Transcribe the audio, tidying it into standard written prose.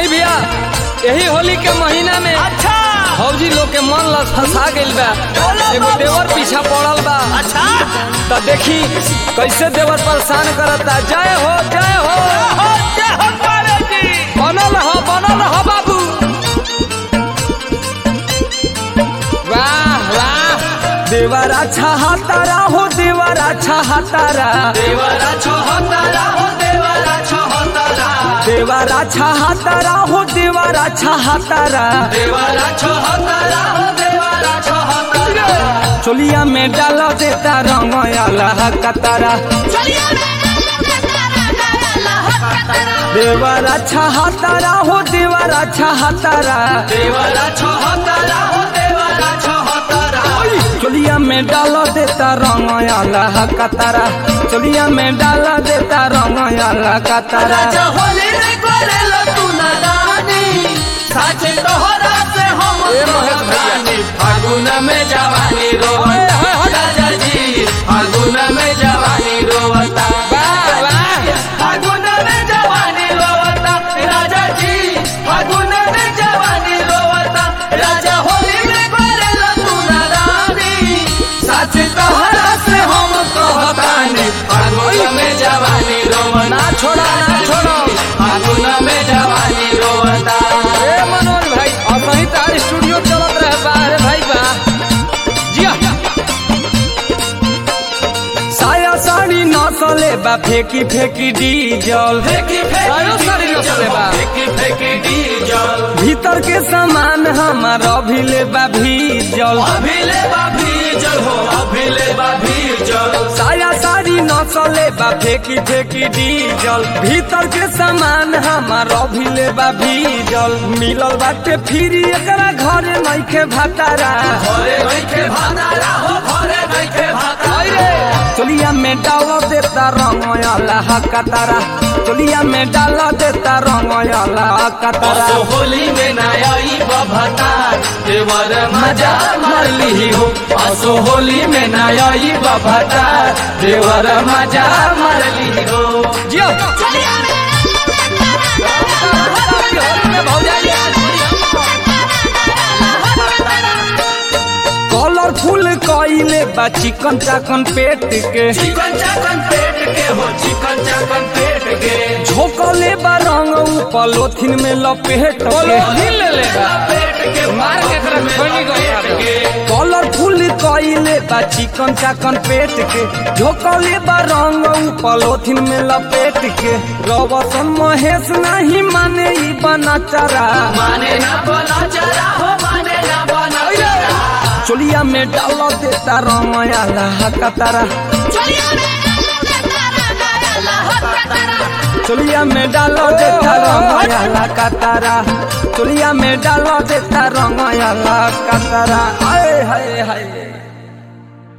आई भैया यही होली के महीना में अच्छा फौजी लोग के मन लस फंसा गइल बा। एगो देवर पीछा पड़ल बा। अच्छा तो देखी कैसे देवर परेशान करता। जय हो जय हो बनल हो बाबू। वाह वाह देवर अच्छा हातारा हो देवर अच्छा हातारा। देवर अच्छा हातारा हो देवर अच्छा हातारा। देवर अच्छा हातारा हो देवर अच्छा हातारा। देवर अच्छा हातारा हो देवर अच्छा हातारा। चोलिया में डाल देता रंग अल्लाह कतारा। देवर अच्छा हातारा हो देवर अच्छा हातारा। देवर अच्छा हातारा हो देवर अच्छा हातारा। चोलिया में डाल देता रंग अल्लाह कतारा। चोलिया में डाल देता रंग अल्लाह कतारा। राजा होली रे करेला तू नादानी। साचे तोहरा से हम कहतानी। फागुन में जवानी रोवता राजा जी। फागुन में जवानी रोवता। फागुन में जवानी रोवता राजा जी। फागुन में जवानी रोवता। राजा होली में करेला तू नादानी। साचे तोहरा से हम कहतानी। फागुन में जवानी रोवता। ना छोड़ा ना छोड़ो। फागुन में जवानी रोवता। ए मनोज भाई और सही तार स्टूडियो चलत रहे बा। अरे भाई बा जिया साया साड़ी नसले बा फेंकी फेंकी डीजल। फेंकी साया साड़ी नसले बा फेंकी डीजल। भीतर के सामान हमार अभिले बा भीजल। अभिले बाभी जल हो अभिले बाभी जल। साया साड़ी नसले बा फेंकी फेंकी डीजल। भीतर के सामान हमार अभिले बा भीजल। मिलल बाटे फिरी एकरा घरे नइखे भातारा। घरे बैठे भातारा हो घरे बैठे भातारा। चोलिया में डाल देता रंग अल्लाह कतारा। चोलिया में डाल देता रंग अल्लाह कतारा। असो होली में नयाई बभतार। देवर मजा मार ली हो। असो होली में नयाई बभतार। देवर मजा मार ली हो। जियो कलरफुल कइले बा चिकन चाकन पेट के। चिकन चाकन पेट के हो चिकन चाकन पेट के। झोंकले बा रंग ऊपर लोथिन में लपेट के। ले लेगा पेट के मार के तरफ खोनी गया। कलरफुल कइले बा चिकन चाकन पेट के। झोंकले बा रंग ऊपर लोथिन में लपेट के। रवसन महेश नहीं माने ई बना चारा। माने ना बना चला हो माने ना बना चला। चोलिया में डाल देता रंग अल्लाह कतारा। चोलिया में डाल देता रंग अल्लाह कतारा। चोलिया में डाल देता रंग अल्लाह कतारा। हाय हाय हाय।